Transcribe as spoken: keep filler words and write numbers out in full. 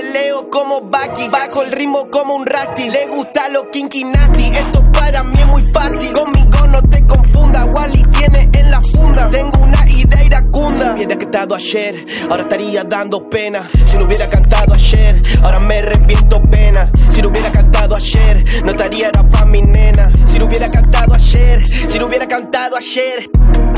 leo como Baki, bajo el ritmo como un rasti. Le gusta lo kinky nasty, eso para mí es muy fácil. Conmigo no te confunda, Wally tiene en la funda. Tengo una idea iracunda. Si hubiera cantado ayer, ahora estaría dando pena. Si no hubiera cantado ayer, ahora me arrepiento pena. Si no hubiera cantado ayer, no estaría era pa' mi nena. Si no hubiera cantado ayer, si no hubiera cantado ayer.